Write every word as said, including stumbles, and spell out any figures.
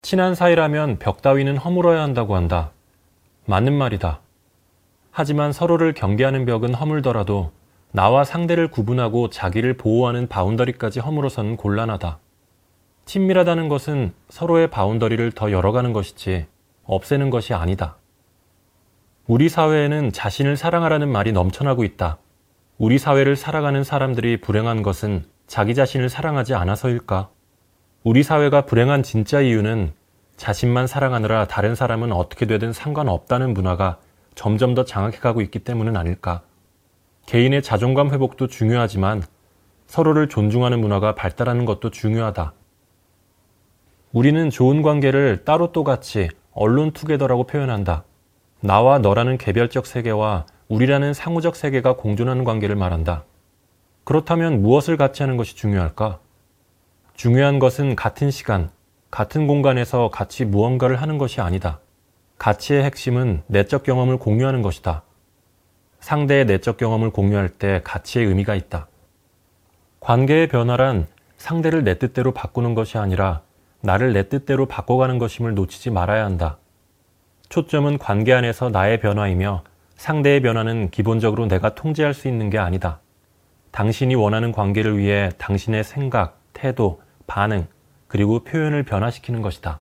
친한 사이라면 벽 따위는 허물어야 한다고 한다. 맞는 말이다. 하지만 서로를 경계하는 벽은 허물더라도 나와 상대를 구분하고 자기를 보호하는 바운더리까지 허물어서는 곤란하다. 친밀하다는 것은 서로의 바운더리를 더 열어가는 것이지 없애는 것이 아니다. 우리 사회에는 자신을 사랑하라는 말이 넘쳐나고 있다. 우리 사회를 살아가는 사람들이 불행한 것은 자기 자신을 사랑하지 않아서일까? 우리 사회가 불행한 진짜 이유는 자신만 사랑하느라 다른 사람은 어떻게 되든 상관없다는 문화가 점점 더 장악해가고 있기 때문은 아닐까? 개인의 자존감 회복도 중요하지만 서로를 존중하는 문화가 발달하는 것도 중요하다. 우리는 좋은 관계를 따로 또 같이 언론 투게더라고 표현한다. 나와 너라는 개별적 세계와 우리라는 상호적 세계가 공존하는 관계를 말한다. 그렇다면 무엇을 같이 하는 것이 중요할까? 중요한 것은 같은 시간, 같은 공간에서 같이 무언가를 하는 것이 아니다. 가치의 핵심은 내적 경험을 공유하는 것이다. 상대의 내적 경험을 공유할 때 가치의 의미가 있다. 관계의 변화란 상대를 내 뜻대로 바꾸는 것이 아니라 나를 내 뜻대로 바꿔가는 것임을 놓치지 말아야 한다. 초점은 관계 안에서 나의 변화이며 상대의 변화는 기본적으로 내가 통제할 수 있는 게 아니다. 당신이 원하는 관계를 위해 당신의 생각, 태도, 반응, 그리고 표현을 변화시키는 것이다.